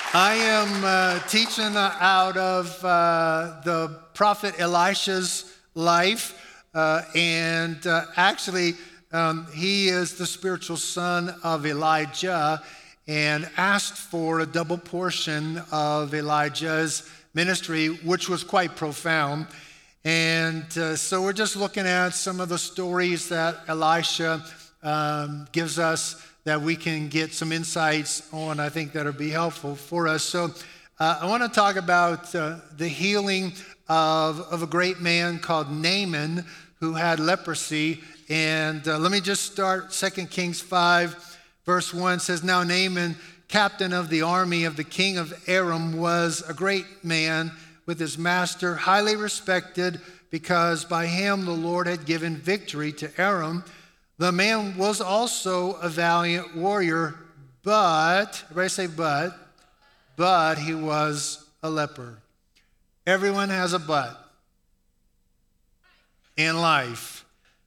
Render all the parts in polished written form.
I am teaching out of the prophet Elisha's life, and actually, he is the spiritual son of Elijah and asked for a double portion of Elijah's ministry, which was quite profound. And so we're just looking at some of the stories that Elisha gives us that we can get some insights on, I think that'll be helpful for us. So I want to talk about the healing of a great man called Naaman who had leprosy. And let me just start. 2 Kings 5, verse 1 says, Now Naaman, captain of the army of the king of Aram, was a great man with his master, highly respected, because by him the Lord had given victory to Aram. The man was also a valiant warrior, but, everybody say but he was a leper. Everyone has a but in life.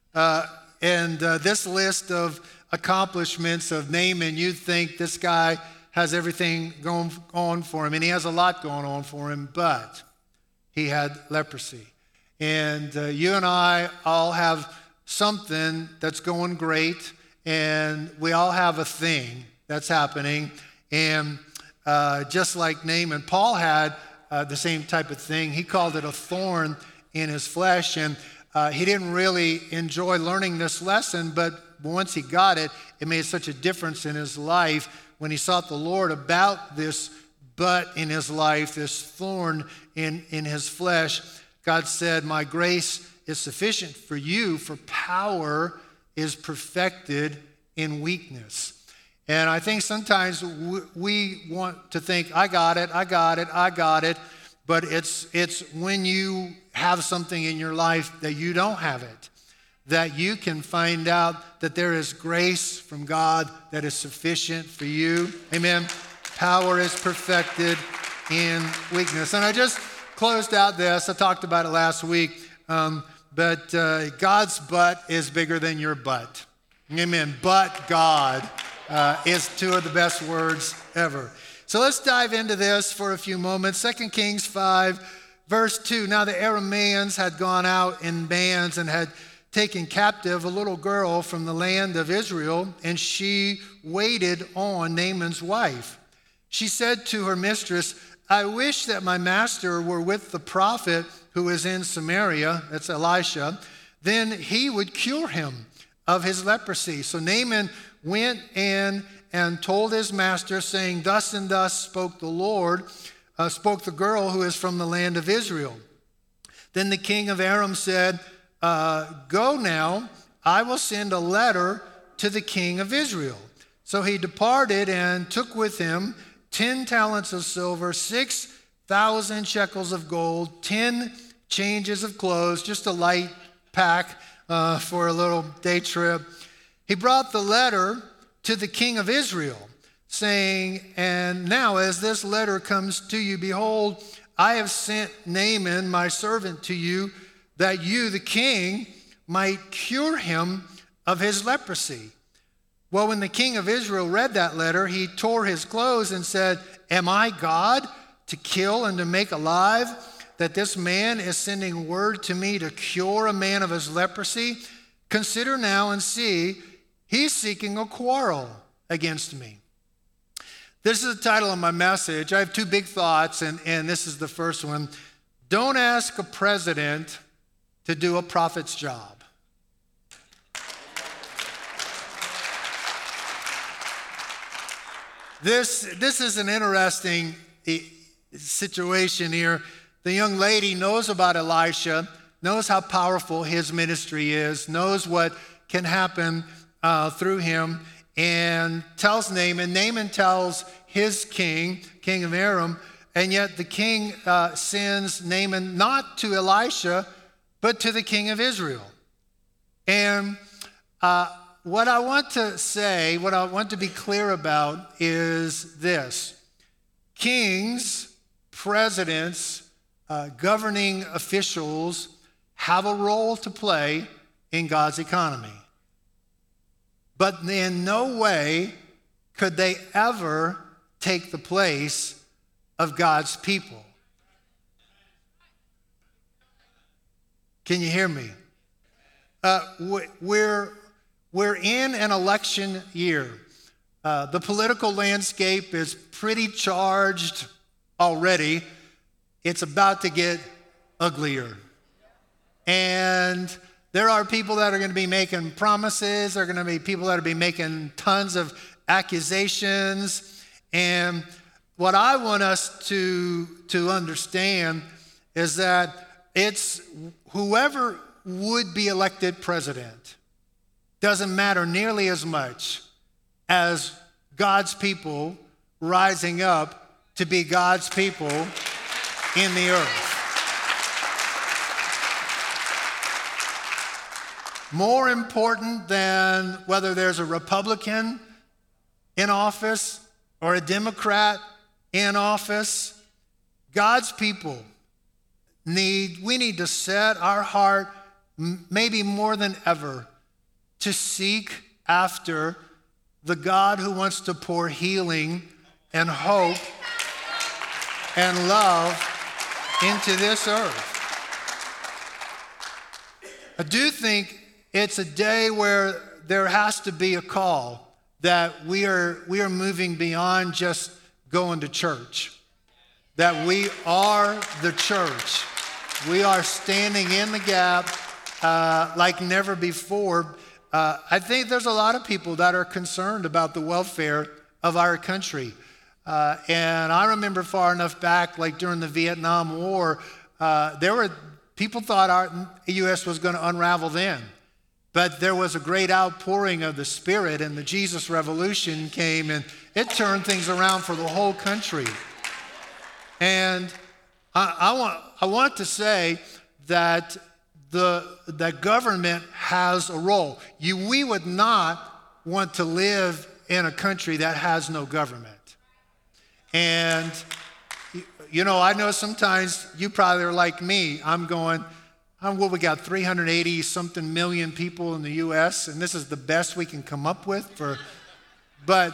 And this list of accomplishments of Naaman, you'd think this guy has everything going on for him, and he has a lot going on for him, but he had leprosy. And you and I all have something that's going great, and we all have a thing that's happening. And just like Naaman, Paul had the same type of thing. He called it a thorn in his flesh, and he didn't really enjoy learning this lesson, but once he got it, it made such a difference in his life when he sought the Lord about this but in his life, this thorn in his flesh. God said, my grace is sufficient for you, for power is perfected in weakness. And I think sometimes we want to think, I got it. But it's when you have something in your life that you don't have it, that you can find out that there is grace from God that is sufficient for you. Amen. Power is perfected in weakness. And I just closed out this. I talked about it last week. But God's butt is bigger than your butt. Amen. But God is two of the best words ever. So let's dive into this for a few moments. 2 Kings 5, verse 2. Now the Arameans had gone out in bands and had taken captive a little girl from the land of Israel, and she waited on Naaman's wife. She said to her mistress, I wish that my master were with the prophet who is in Samaria, that's Elisha, then he would cure him of his leprosy. So Naaman went in and told his master, saying, Thus and thus spoke the Lord, spoke the girl who is from the land of Israel. Then the king of Aram said, Go now, I will send a letter to the king of Israel. So he departed and took with him 10 talents of silver, 6,000 shekels of gold, 10 changes of clothes, just a light pack for a little day trip. He brought the letter to the king of Israel, saying, And now as this letter comes to you, behold, I have sent Naaman, my servant, to you, that you, the king, might cure him of his leprosy. Well, when the king of Israel read that letter, he tore his clothes and said, Am I God to kill and to make alive, that this man is sending word to me to cure a man of his leprosy? Consider now and see, he's seeking a quarrel against me. This is the title of my message. I have two big thoughts, and this is the first one. Don't ask a president to do a prophet's job. This is an interesting situation here. The young lady knows about Elisha, knows how powerful his ministry is, knows what can happen through him, and tells Naaman. Naaman tells his king of Aram, and yet the king sends Naaman not to Elisha, but to the king of Israel. And what I want to say, what I want to be clear about is this. Kings, presidents, governing officials have a role to play in God's economy. But in no way could they ever take the place of God's people. Can you hear me? We're in an election year. The political landscape is pretty charged already. It's about to get uglier. And there are people that are going to be making promises. There are going to be people that are going to be making tons of accusations. And what I want us to understand is that it's whoever would be elected president doesn't matter nearly as much as God's people rising up to be God's people in the earth. More important than whether there's a Republican in office or a Democrat in office, God's people we need to set our heart, maybe more than ever, to seek after the God who wants to pour healing and hope and love into this earth. I do think it's a day where there has to be a call that we are moving beyond just going to church, that we are the church. We are standing in the gap like never before. I think there's a lot of people that are concerned about the welfare of our country. And I remember far enough back, like during the Vietnam War, people thought our U.S. was going to unravel then. But there was a great outpouring of the Spirit, and the Jesus Revolution came, and it turned things around for the whole country. And I want to say that the government has a role. We would not want to live in a country that has no government. And, I know sometimes you probably are like me. We got 380 something million people in the U.S., and this is the best we can come up with but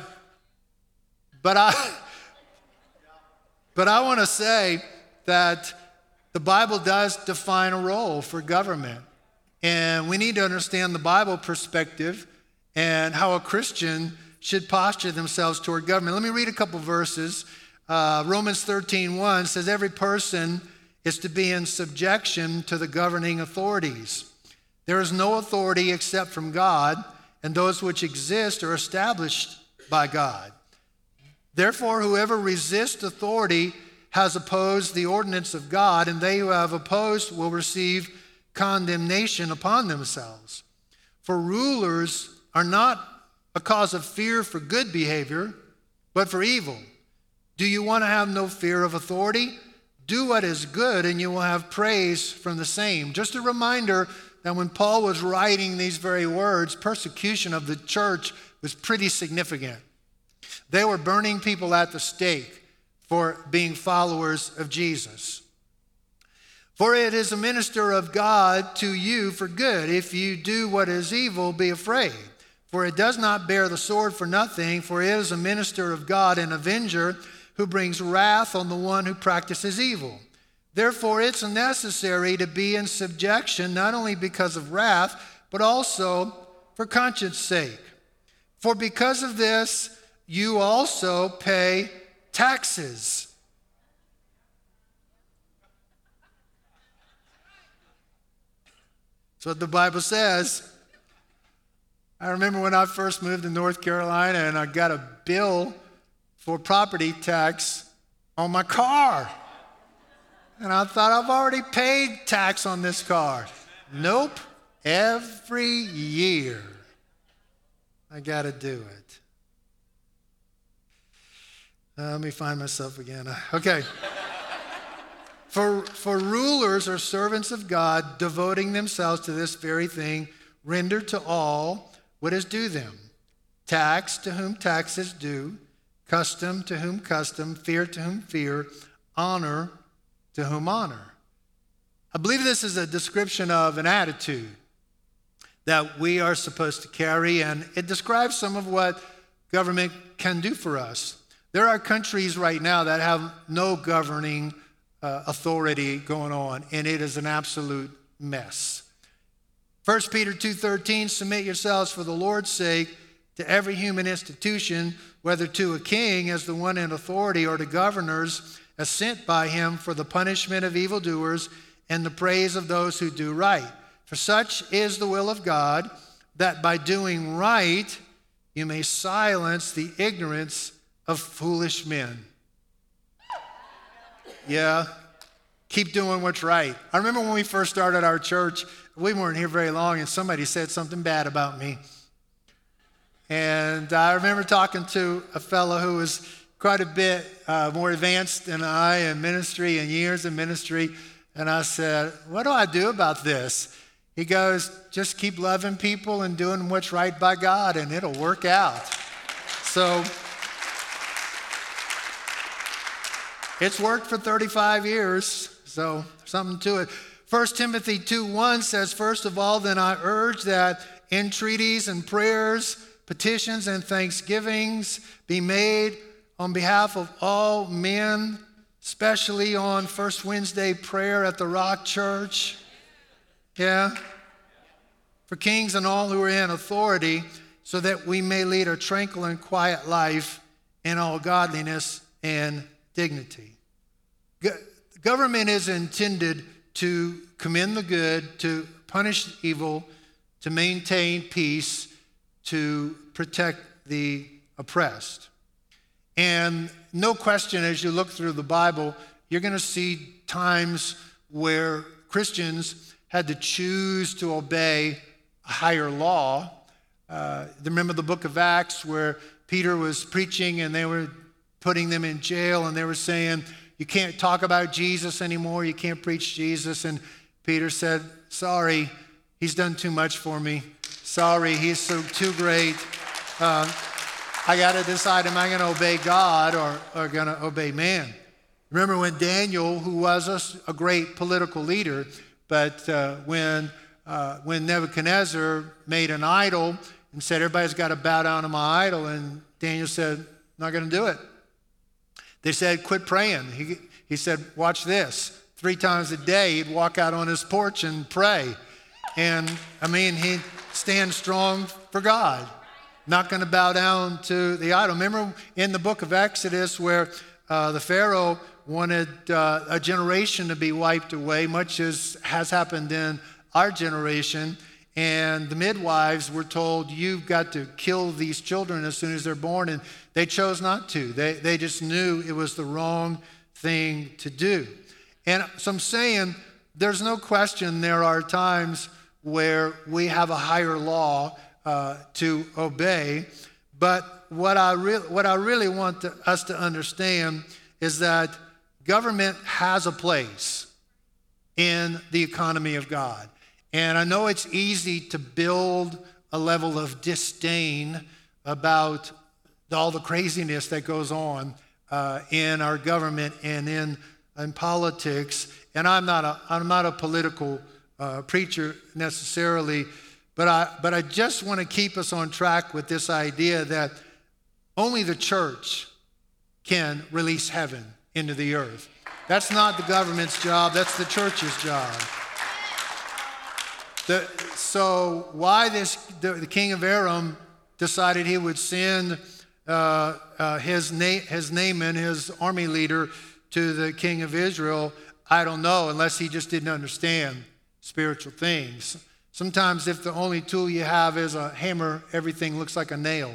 I want to say that the Bible does define a role for government. And we need to understand the Bible perspective and how a Christian should posture themselves toward government. Let me read a couple verses. Romans 13:1 says, every person is to be in subjection to the governing authorities. There is no authority except from God, and those which exist are established by God. Therefore, whoever resists authority has opposed the ordinance of God, and they who have opposed will receive condemnation upon themselves. For rulers are not a cause of fear for good behavior, but for evil. Do you want to have no fear of authority? Do what is good, and you will have praise from the same. Just a reminder that when Paul was writing these very words, persecution of the church was pretty significant. They were burning people at the stake for being followers of Jesus. For it is a minister of God to you for good. If you do what is evil, be afraid. For it does not bear the sword for nothing, for it is a minister of God, an avenger who brings wrath on the one who practices evil. Therefore, it's necessary to be in subjection, not only because of wrath, but also for conscience sake. For because of this, you also pay taxes. That's what the Bible says. I remember when I first moved to North Carolina and I got a bill for property tax on my car. And I thought, I've already paid tax on this car. Nope. Every year I got to do it. Let me find myself again. Okay. For rulers are servants of God, devoting themselves to this very thing, render to all what is due them. Tax to whom tax is due, custom to whom custom, fear to whom fear, honor to whom honor. I believe this is a description of an attitude that we are supposed to carry, and it describes some of what government can do for us. There are countries right now that have no governing authority going on, and it is an absolute mess. 1 Peter 2:13, submit yourselves for the Lord's sake to every human institution, whether to a king as the one in authority or to governors as sent by him for the punishment of evildoers and the praise of those who do right. For such is the will of God, that by doing right you may silence the ignorance of foolish men. Yeah, keep doing what's right. I remember when we first started our church, we weren't here very long, and somebody said something bad about me. And I remember talking to a fellow who was quite a bit more advanced than I in ministry and years in ministry. And I said, what do I do about this? He goes, just keep loving people and doing what's right by God, and it'll work out. So it's worked for 35 years, so something to it. 1 Timothy 2:1 says, first of all, then I urge that entreaties and prayers, petitions and thanksgivings be made on behalf of all men, especially on First Wednesday prayer at the Rock Church. Yeah. For kings and all who are in authority, so that we may lead a tranquil and quiet life in all godliness and dignity. Government is intended to commend the good, to punish evil, to maintain peace, to protect the oppressed. And no question, as you look through the Bible, you're going to see times where Christians had to choose to obey a higher law. Remember the book of Acts where Peter was preaching and they were putting them in jail and they were saying, you can't talk about Jesus anymore, you can't preach Jesus. And Peter said, sorry, he's done too much for me. Sorry, he's too great. I got to decide, am I going to obey God or going to obey man? Remember when Daniel, who was a great political leader, but when Nebuchadnezzar made an idol and said, everybody's got to bow down to my idol, and Daniel said, not going to do it. They said, quit praying. He said, watch this. 3 times a day, he'd walk out on his porch and pray. And, he'd stand strong for God, not going to bow down to the idol. Remember in the book of Exodus where the Pharaoh wanted a generation to be wiped away, much as has happened in our generation. And the midwives were told, you've got to kill these children as soon as they're born. And they chose not to. They just knew it was the wrong thing to do. And so I'm saying there's no question there are times where we have a higher law to obey. But what I really want us to understand is that government has a place in the economy of God. And I know it's easy to build a level of disdain about all the craziness that goes on in our government and in politics. And I'm not a political preacher necessarily, but I just want to keep us on track with this idea that only the church can release heaven into the earth. That's not the government's job, that's the church's job. So why the king of Aram decided he would send his Naaman, his army leader, to the king of Israel, I don't know, unless he just didn't understand spiritual things. Sometimes if the only tool you have is a hammer, everything looks like a nail.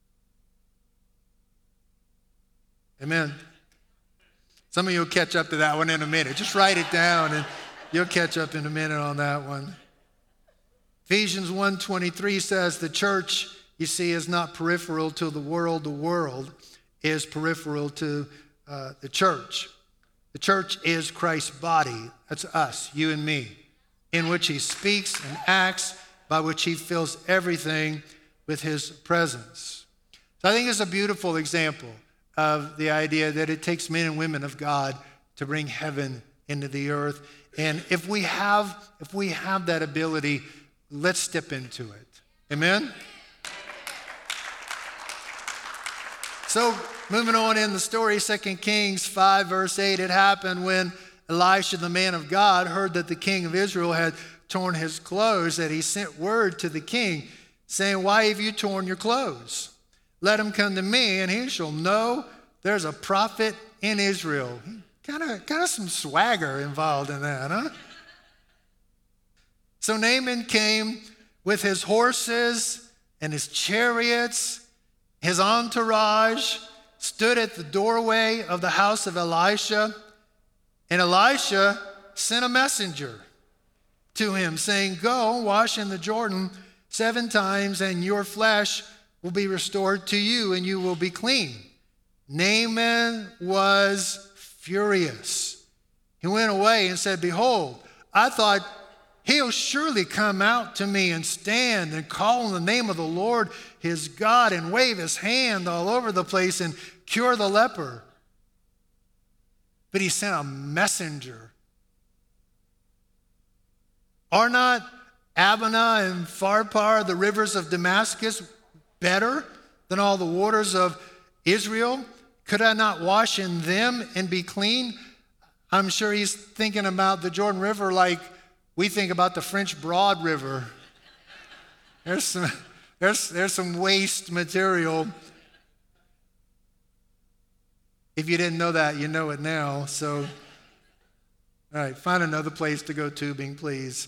Amen. Some of you will catch up to that one in a minute. Just write it down and you'll catch up in a minute on that one. Ephesians 1:23 says the church, you see, is not peripheral to the world. The world is peripheral to the church. The church is Christ's body. That's us, you and me, in which he speaks and acts, by which he fills everything with his presence. So I think it's a beautiful example of the idea that it takes men and women of God to bring heaven into the earth. And if we have that ability, let's step into it. Amen? So moving on in the story, 2 Kings 5, verse 8, it happened when Elisha, the man of God, heard that the king of Israel had torn his clothes, that he sent word to the king, saying, why have you torn your clothes? Let him come to me, and he shall know there's a prophet in Israel. Kind of some swagger involved in that, huh? So Naaman came with his horses and his chariots, his entourage, stood at the doorway of the house of Elisha, and Elisha sent a messenger to him, saying, go wash in the Jordan 7 times, and your flesh will be restored to you, and you will be clean. Naaman was furious. He went away and said, behold, I thought he'll surely come out to me and stand and call on the name of the Lord his God and wave his hand all over the place and cure the leper. But he sent a messenger. Are not Abana and Pharpar, the rivers of Damascus, better than all the waters of Israel? Could I not wash in them and be clean? I'm sure he's thinking about the Jordan River like we think about the French Broad River. There's some waste material. If you didn't know that, you know it now. So, all right, find another place to go tubing, please.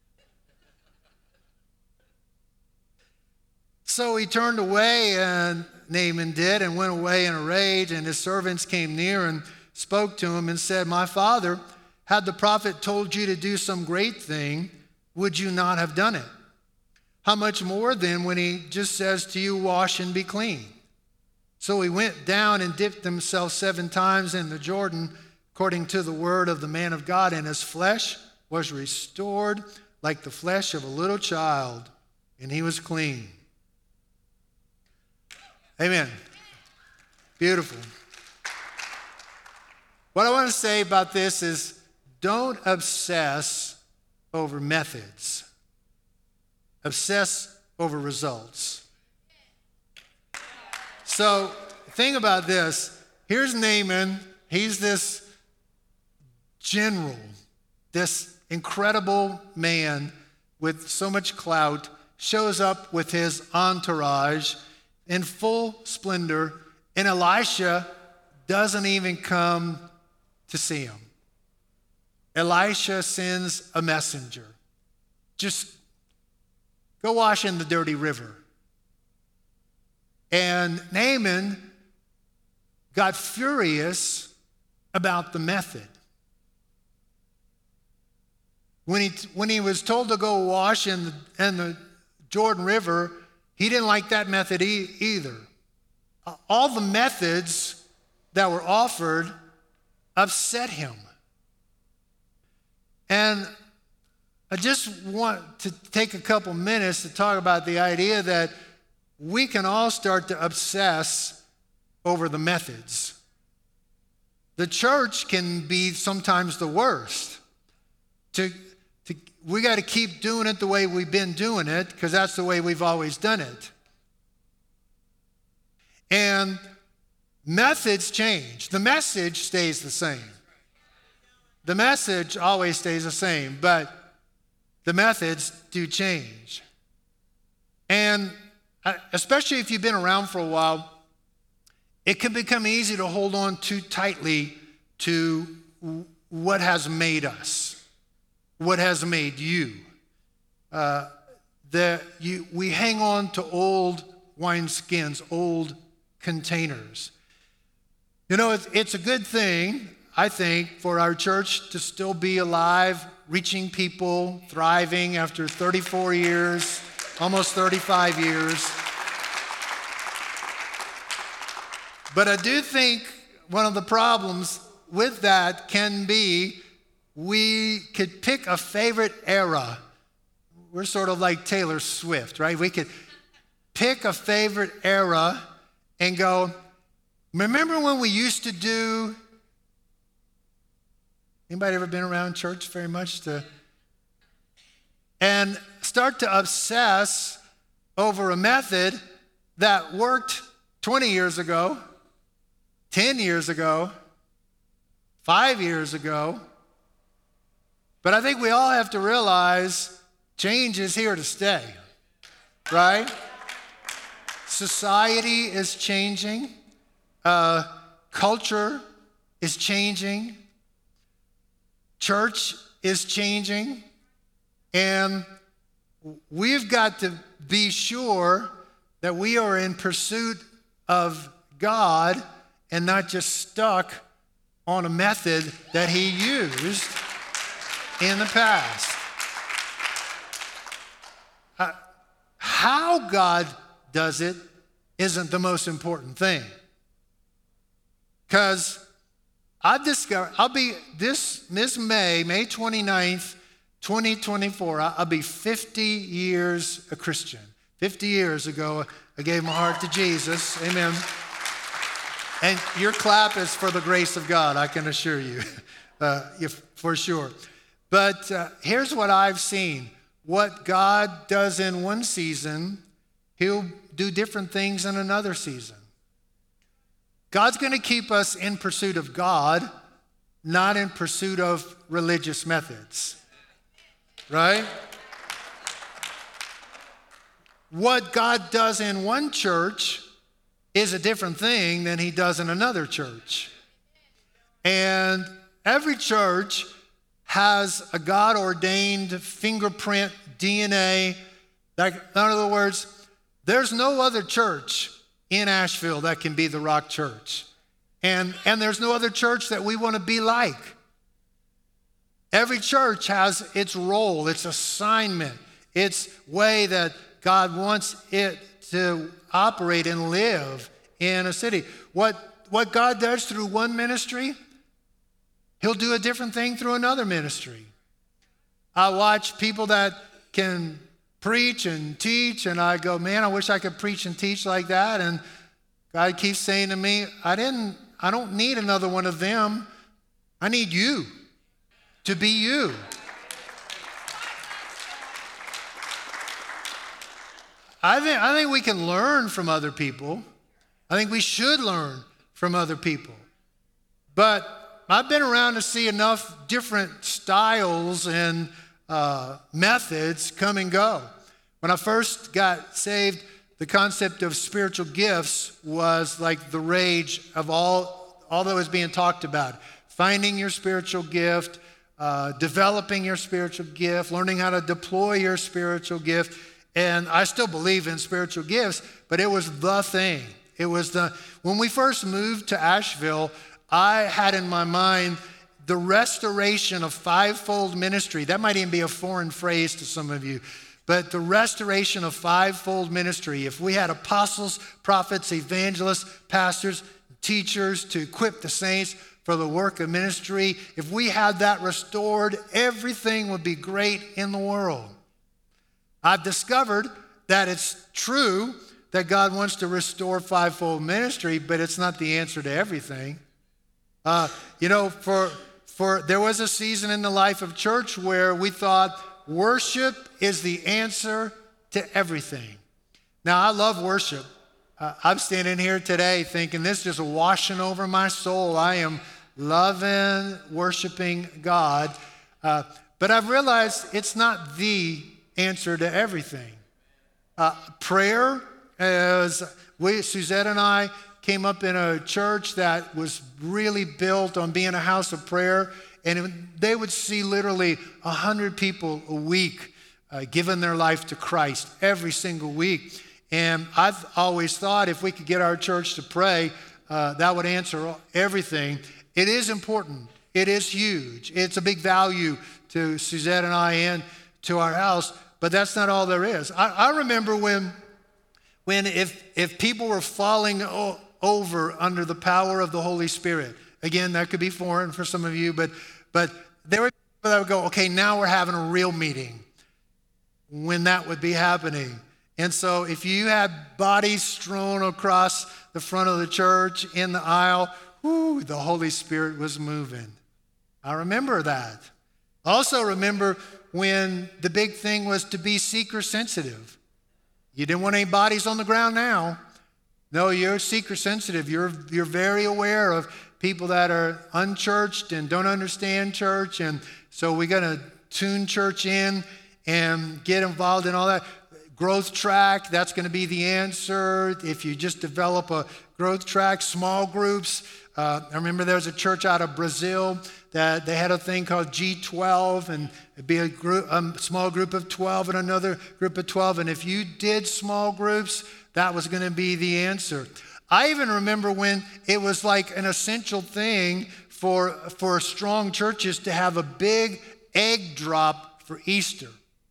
So he turned away, and Naaman did, and went away in a rage, and his servants came near and spoke to him and said, my father, had the prophet told you to do some great thing, would you not have done it? How much more then when he just says to you, wash and be clean? So he went down and dipped himself 7 times in the Jordan, according to the word of the man of God, and his flesh was restored like the flesh of a little child, and he was clean. Amen. Beautiful. What I want to say about this is don't obsess over methods. Obsess over results. So think about this. Here's Naaman. He's this general, this incredible man with so much clout, shows up with his entourage in full splendor, and Elisha doesn't even come to see him. Elisha sends a messenger. Just go wash in the dirty river. And Naaman got furious about the method. When he was told to go wash in the Jordan River, he didn't like that method either. All the methods that were offered upset him. And I just want to take a couple minutes to talk about the idea that we can all start to obsess over the methods. The church can be sometimes the worst. We got to keep doing it the way we've been doing it because that's the way we've always done it. And methods change. The message stays the same. The message always stays the same, but the methods do change. And especially if you've been around for a while, it can become easy to hold on too tightly to what has made us, what has made you. We hang on to old wineskins, old containers. You know, it's a good thing, I think, for our church to still be alive, reaching people, thriving after 34 years, almost 35 years. But I do think one of the problems with that can be we could pick a favorite era. We're sort of like Taylor Swift, right? We could pick a favorite era and go, remember when we used to do, anybody ever been around church very much? And start to obsess over a method that worked 20 years ago, 10 years ago, 5 years ago. But I think we all have to realize change is here to stay, right? Society is changing. Culture is changing. Church is changing. And we've got to be sure that we are in pursuit of God and not just stuck on a method that he used in the past. How God does it isn't the most important thing. Because I've discovered, I'll be this May 29th, 2024, I'll be 50 years a Christian. 50 years ago, I gave my heart to Jesus. Amen. And your clap is for the grace of God, I can assure you, for sure. But here's what I've seen. What God does in one season, he'll do different things in another season. God's going to keep us in pursuit of God, not in pursuit of religious methods. Right? What God does in one church is a different thing than he does in another church. And every church has a God-ordained fingerprint, DNA. In other words, there's no other church in Asheville that can be the Rock Church. And there's no other church that we want to be like. Every church has its role, its assignment, its way that God wants it to operate and live in a city. What God does through one ministry, he'll do a different thing through another ministry. I watch people that can preach and teach, and I go, man, I wish I could preach and teach like that. And God keeps saying to me, I don't need another one of them. I need you to be you. I think we can learn from other people. I think we should learn from other people. But I've been around to see enough different styles and methods come and go. When I first got saved, the concept of spiritual gifts was like the rage of all that was being talked about. Finding your spiritual gift, developing your spiritual gift, learning how to deploy your spiritual gift. And I still believe in spiritual gifts, but it was the thing. When we first moved to Asheville, I had in my mind the restoration of fivefold ministry. That might even be a foreign phrase to some of you, but the restoration of fivefold ministry. If we had apostles, prophets, evangelists, pastors, teachers to equip the saints for the work of ministry, if we had that restored, everything would be great in the world. I've discovered that it's true that God wants to restore fivefold ministry, but it's not the answer to everything. There was a season in the life of church where we thought worship is the answer to everything. Now, I love worship. I'm standing here today thinking this is just washing over my soul. I am loving, worshiping God. But I've realized it's not the answer to everything. Prayer, Suzette and I came up in a church that was really built on being a house of prayer, and they would see literally 100 people a week giving their life to Christ every single week. And I've always thought if we could get our church to pray, that would answer everything. It is important. It is huge. It's a big value to Suzette and I and to our house, but that's not all there is. I remember when if people were falling over under the power of the Holy Spirit, again, that could be foreign for some of you, but there were people that would go, okay, now we're having a real meeting, when that would be happening. And so if you had bodies strewn across the front of the church in the aisle, the Holy Spirit was moving. I remember that. I also remember when the big thing was to be seeker sensitive. You didn't want any bodies on the ground now. No, you're seeker sensitive. You're very aware of people that are unchurched and don't understand church. And so we're going to tune church in and get involved in all that. Growth track, that's going to be the answer. If you just develop a growth track, small groups. I remember there was a church out of Brazil that they had a thing called G12, and it'd be a small group of 12 and another group of 12. And if you did small groups, that was going to be the answer. I even remember when it was like an essential thing for strong churches to have a big egg drop for Easter.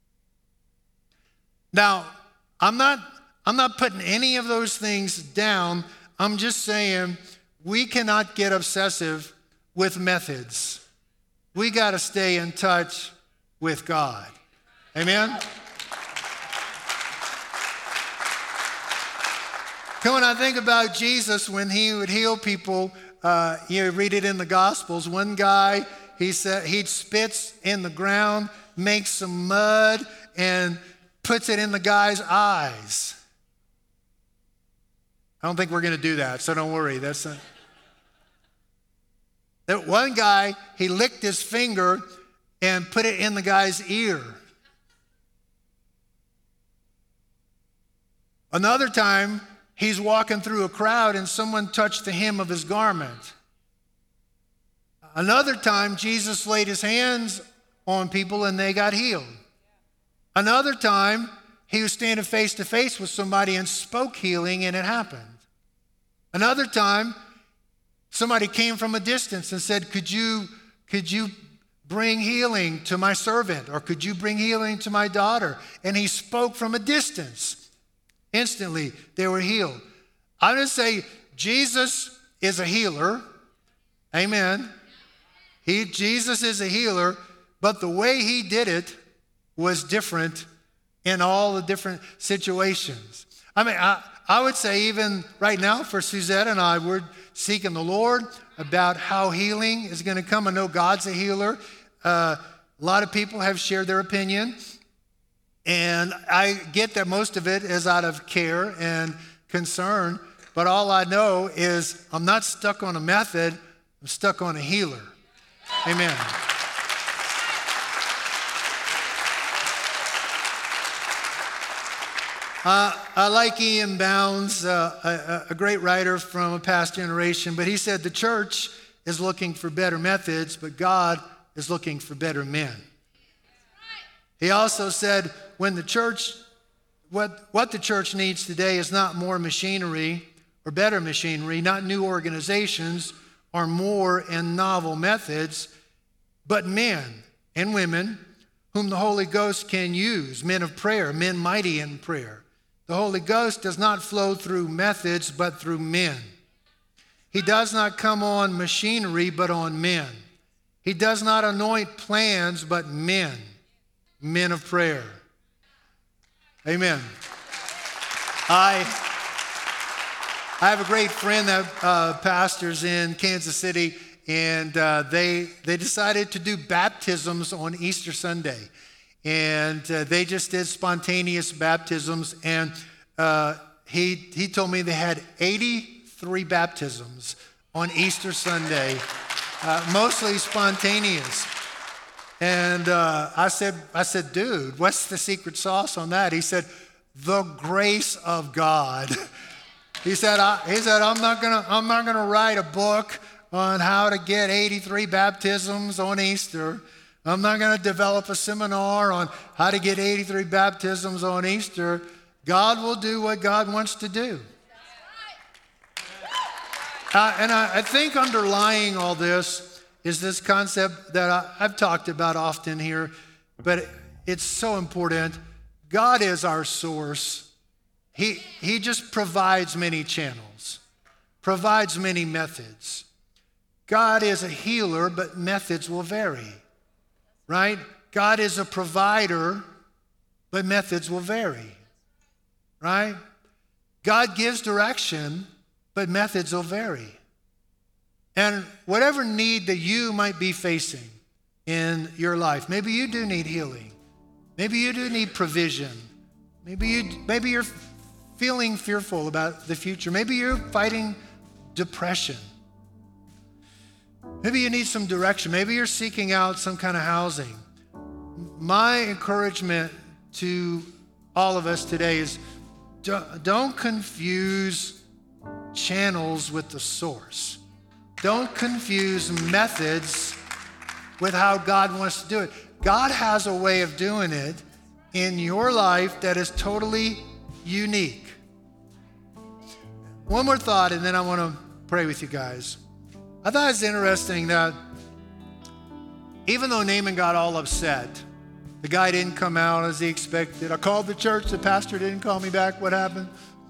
Now, I'm not putting any of those things down. I'm just saying we cannot get obsessive with methods. We got to stay in touch with God. Amen? When I think about Jesus, when he would heal people, you read it in the Gospels. One guy, he said he spits in the ground, makes some mud, and puts it in the guy's eyes. I don't think we're going to do that, so don't worry. That one guy, he licked his finger and put it in the guy's ear. Another time, he's walking through a crowd and someone touched the hem of his garment. Another time, Jesus laid his hands on people and they got healed. Another time, he was standing face to face with somebody and spoke healing and it happened. Another time, somebody came from a distance and said, could you bring healing to my servant? Or could you bring healing to my daughter? And he spoke from a distance. Instantly, they were healed. I'm going to say Jesus is a healer. Amen. Jesus is a healer, but the way he did it was different in all the different situations. I mean, I would say even right now for Suzette and I, we're seeking the Lord about how healing is going to come. I know God's a healer. A lot of people have shared their opinion. And I get that most of it is out of care and concern. But all I know is I'm not stuck on a method. I'm stuck on a healer. Amen. I like Ian Bounds, a great writer from a past generation, but he said the church is looking for better methods, but God is looking for better men. He also said when the church, what the church needs today is not more machinery or better machinery, not new organizations or more and novel methods, but men and women whom the Holy Ghost can use, men of prayer, men mighty in prayer. The Holy Ghost does not flow through methods, but through men. He does not come on machinery, but on men. He does not anoint plans, but men of prayer. Amen. I have a great friend that pastors in Kansas City, and they decided to do baptisms on Easter Sunday. And they just did spontaneous baptisms. And he told me they had 83 baptisms on Easter Sunday, mostly spontaneous. And I said, dude, what's the secret sauce on that? He said, the grace of God. He said, I'm not gonna write a book on how to get 83 baptisms on Easter. I'm not going to develop a seminar on how to get 83 baptisms on Easter. God will do what God wants to do. And I think underlying all this is this concept that I've talked about often here, but it's so important. God is our source. He just provides many channels, provides many methods. God is a healer, but methods will vary. Right? God is a provider, but methods will vary. Right? God gives direction, but methods will vary. And whatever need that you might be facing in your life, maybe you do need healing. Maybe you do need provision. Maybe you're feeling fearful about the future. Maybe you're fighting depression. Maybe you need some direction. Maybe you're seeking out some kind of housing. My encouragement to all of us today is don't confuse channels with the source. Don't confuse methods with how God wants to do it. God has a way of doing it in your life that is totally unique. One more thought, and then I want to pray with you guys. I thought it was interesting that even though Naaman got all upset, the guy didn't come out as he expected. I called the church, the pastor didn't call me back. What happened?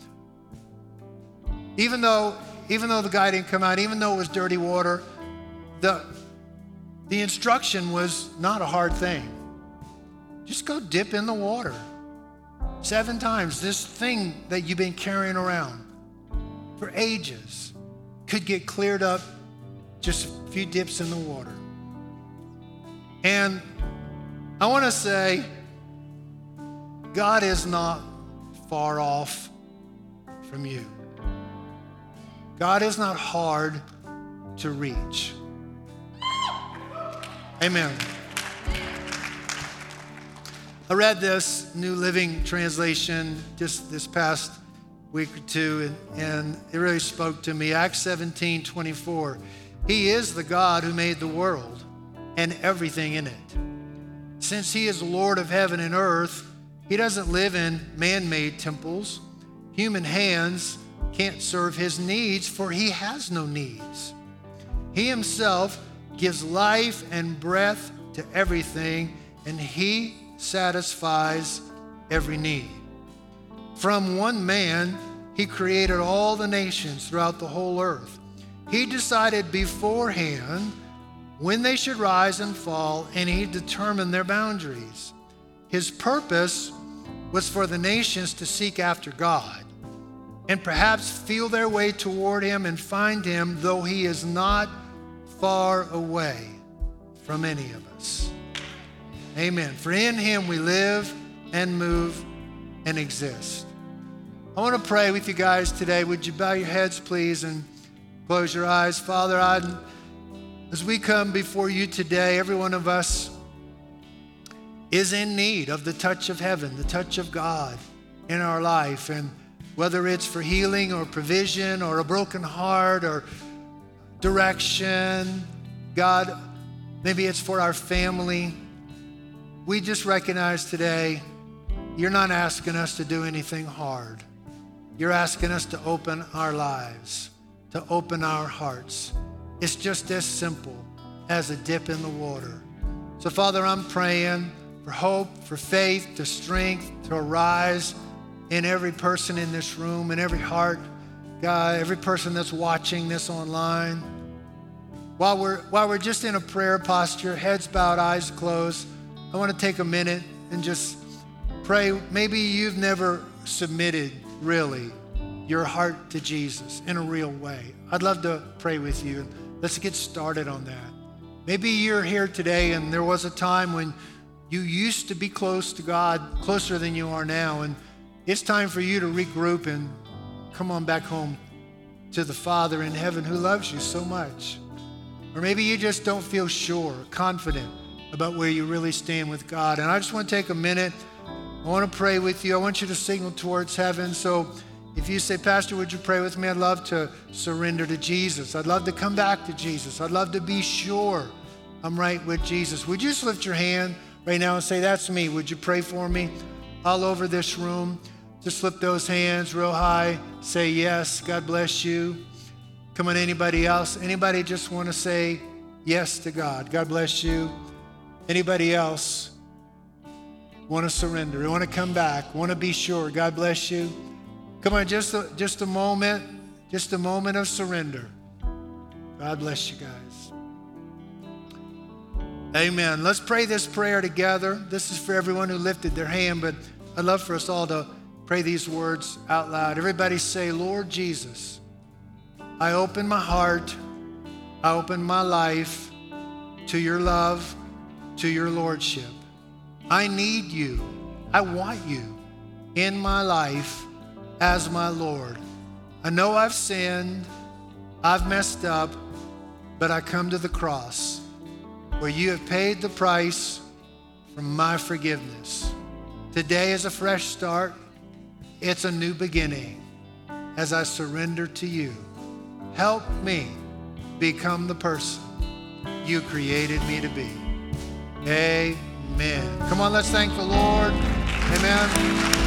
Even though the guy didn't come out, even though it was dirty water, the instruction was not a hard thing. Just go dip in the water 7 times. This thing that you've been carrying around for ages could get cleared up just a few dips in the water. And I want to say, God is not far off from you. God is not hard to reach. Amen. I read this New Living Translation just this past week or two, and it really spoke to me. Acts 17:24. He is the God who made the world and everything in it. Since he is Lord of heaven and earth, he doesn't live in man-made temples. Human hands can't serve his needs, for he has no needs. He himself gives life and breath to everything, and he satisfies every need. From one man, he created all the nations throughout the whole earth. He decided beforehand when they should rise and fall, and he determined their boundaries. His purpose was for the nations to seek after God and perhaps feel their way toward him and find him, though he is not far away from any of us. Amen. For in him we live and move and exist. I want to pray with you guys today. Would you bow your heads, please, and close your eyes? Father, as we come before you today, every one of us is in need of the touch of heaven, the touch of God in our life. And whether it's for healing or provision or a broken heart or direction, God, maybe it's for our family. We just recognize today, you're not asking us to do anything hard. You're asking us to open our lives, to open our hearts. It's just as simple as a dip in the water. So Father, I'm praying for hope, for faith, to strength, to arise in every person in this room, in every heart, God, every person that's watching this online. While we're just in a prayer posture, heads bowed, eyes closed, I want to take a minute and just pray. Maybe you've never submitted really your heart to Jesus in a real way. I'd love to pray with you. Let's get started on that. Maybe you're here today and there was a time when you used to be close to God, closer than you are now, and it's time for you to regroup and come on back home to the Father in heaven who loves you so much. Or maybe you just don't feel sure, confident about where you really stand with God. And I just want to take a minute. I want to pray with you. I want you to signal towards heaven. So if you say, Pastor, would you pray with me? I'd love to surrender to Jesus. I'd love to come back to Jesus. I'd love to be sure I'm right with Jesus. Would you just lift your hand right now and say, that's me. Would you pray for me? All over this room, just lift those hands real high. Say yes. God bless you. Come on, anybody else? Anybody just want to say yes to God? God bless you. Anybody else want to surrender, want to come back, want to be sure? God bless you. Come on, just a moment of surrender. God bless you guys. Amen. Let's pray this prayer together. This is for everyone who lifted their hand, but I'd love for us all to pray these words out loud. Everybody say, Lord Jesus, I open my heart, I open my life to your love, to your lordship. I need you. I want you in my life as my Lord. I know I've sinned, I've messed up, but I come to the cross where you have paid the price for my forgiveness. Today is a fresh start. It's a new beginning as I surrender to you. Help me become the person you created me to be. Amen. Come on, let's thank the Lord. Amen.